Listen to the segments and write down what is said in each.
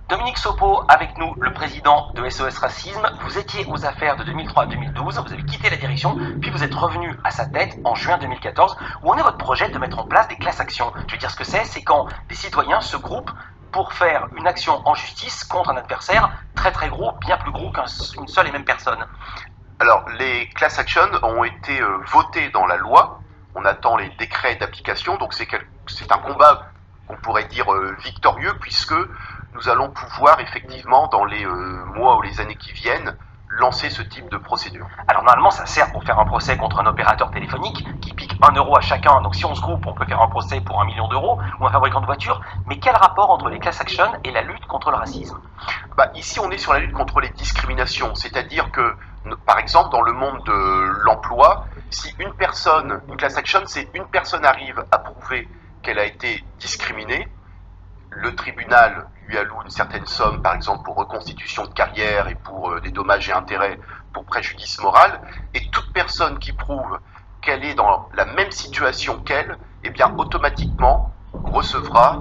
Dominique Sopo, avec nous, le président de SOS Racisme. Vous étiez aux affaires de 2003 à 2012, vous avez quitté la direction, puis vous êtes revenu à sa tête en juin 2014. Où en est votre projet de mettre en place des classes actions? Je veux dire, ce que c'est quand des citoyens se groupent pour faire une action en justice contre un adversaire très très gros, bien plus gros qu'une seule et même personne. Alors, les class actions ont été votées dans la loi. On attend les décrets d'application, donc c'est un combat qu'on pourrait dire victorieux, puisque nous allons pouvoir effectivement, dans les mois ou les années qui viennent, lancer ce type de procédure. Alors normalement, ça sert pour faire un procès contre un opérateur téléphonique qui pique 1 € à chacun. Donc si on se groupe, on peut faire un procès pour 1 million d'euros ou un fabricant de voitures. Mais quel rapport entre les class actions et la lutte contre le racisme? Ici, on est sur la lutte contre les discriminations, c'est-à-dire que, par exemple, dans le monde de l'emploi, si une class action, c'est une personne arrive à prouver qu'elle a été discriminée, le tribunal lui alloue une certaine somme, par exemple pour reconstitution de carrière et pour des dommages et intérêts pour préjudice moral, et toute personne qui prouve qu'elle est dans la même situation qu'elle, eh bien automatiquement recevra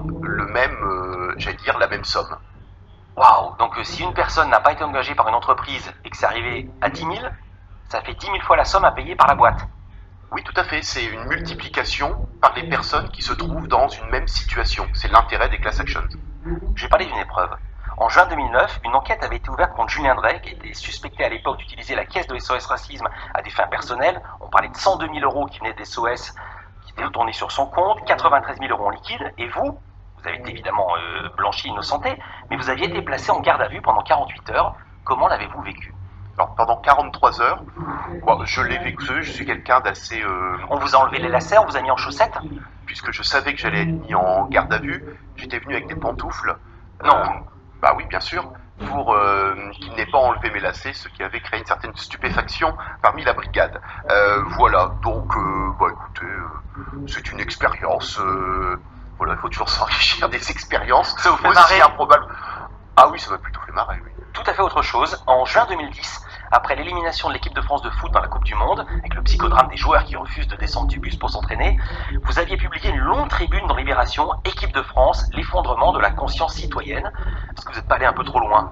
la même somme. Waouh. Donc si une personne n'a pas été engagée par une entreprise et que c'est arrivé à 10 000, ça fait 10 000 fois la somme à payer par la boîte. Oui, tout à fait. C'est une multiplication par les personnes qui se trouvent dans une même situation. C'est l'intérêt des class actions. Je vais parler d'une épreuve. En juin 2009, une enquête avait été ouverte contre Julien Drey, qui était suspecté à l'époque d'utiliser la caisse de SOS Racisme à des fins personnelles. On parlait de 102 000 € qui venaient d'SOS, qui étaient retournés sur son compte, 93 000 € en liquide. Et vous avez été évidemment blanchi, innocenté, mais vous aviez été placé en garde à vue pendant 48 heures. Comment l'avez-vous vécu? Alors pendant 43 heures, je l'ai vécu, je suis quelqu'un d'assez... On vous a enlevé les lacets, on vous a mis en chaussettes? Puisque je savais que j'allais être mis en garde à vue, j'étais venu avec des pantoufles. Non. Oui, bien sûr, pour qu'il n'ait pas enlevé mes lacets, ce qui avait créé une certaine stupéfaction parmi la brigade. Voilà, donc, écoutez, c'est une expérience... voilà, il faut toujours s'enrichir des expériences. Ça vous fait marrer? Improbable. Ah oui, ça m'a plutôt fait marrer, oui. Tout à fait autre chose. En juin 2010, après l'élimination de l'équipe de France de foot dans la Coupe du Monde, avec le psychodrame des joueurs qui refusent de descendre du bus pour s'entraîner, vous aviez publié une longue tribune dans Libération, Équipe de France, l'effondrement de la conscience citoyenne. Est-ce que vous n'êtes pas allé un peu trop loin?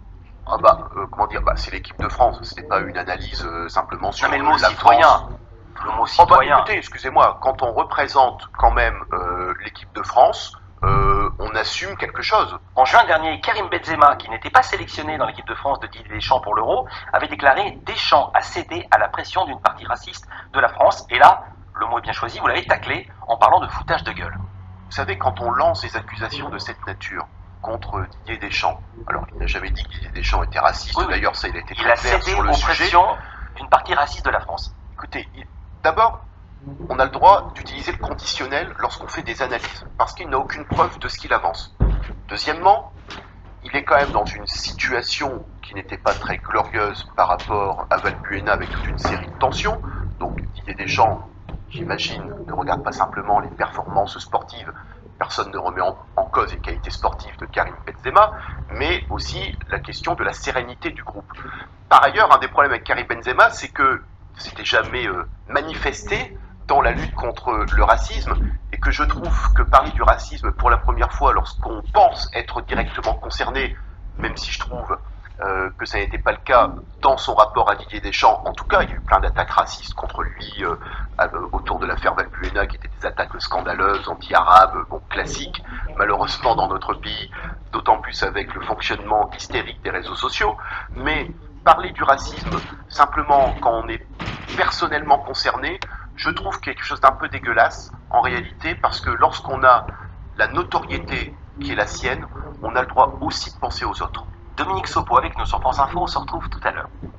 C'est l'équipe de France, ce n'est pas une analyse simplement sur non mais le mot la citoyen. France. Le mot citoyen. Écoutez, excusez-moi, quand on représente quand même l'équipe de France, on assume quelque chose. En juin dernier, Karim Benzema, qui n'était pas sélectionné dans l'équipe de France de Didier Deschamps pour l'Euro, avait déclaré « Deschamps a cédé à la pression d'une partie raciste de la France ». Et là, le mot est bien choisi, vous l'avez taclé en parlant de foutage de gueule. Vous savez, quand on lance des accusations de cette nature contre Didier Deschamps, alors il n'a jamais dit que Didier Deschamps était raciste, oui, d'ailleurs ça il a été très clair cédé sur le aux sujet. pressions d'une partie raciste de la France. Écoutez, d'abord, on a le droit d'utiliser le conditionnel lorsqu'on fait des analyses, parce qu'il n'a aucune preuve de ce qu'il avance. Deuxièmement, il est quand même dans une situation qui n'était pas très glorieuse par rapport à Valbuena avec toute une série de tensions. Donc Didier Deschamps, j'imagine, ne regarde pas simplement les performances sportives, personne ne remet en cause les qualités sportives de Karim Benzema, mais aussi la question de la sérénité du groupe. Par ailleurs, un des problèmes avec Karim Benzema, c'est que c'était jamais manifesté dans la lutte contre le racisme, et que je trouve que parler du racisme pour la première fois lorsqu'on pense être directement concerné, même si je trouve que ça n'était pas le cas dans son rapport à Didier Deschamps, en tout cas il y a eu plein d'attaques racistes contre lui autour de l'affaire Valbuena, qui étaient des attaques scandaleuses, anti-arabes, classiques, malheureusement dans notre pays, d'autant plus avec le fonctionnement hystérique des réseaux sociaux, mais parler du racisme simplement quand on est personnellement concerné, je trouve quelque chose d'un peu dégueulasse en réalité, parce que lorsqu'on a la notoriété qui est la sienne, on a le droit aussi de penser aux autres. Dominique Sopo avec nous sur France Info, on se retrouve tout à l'heure.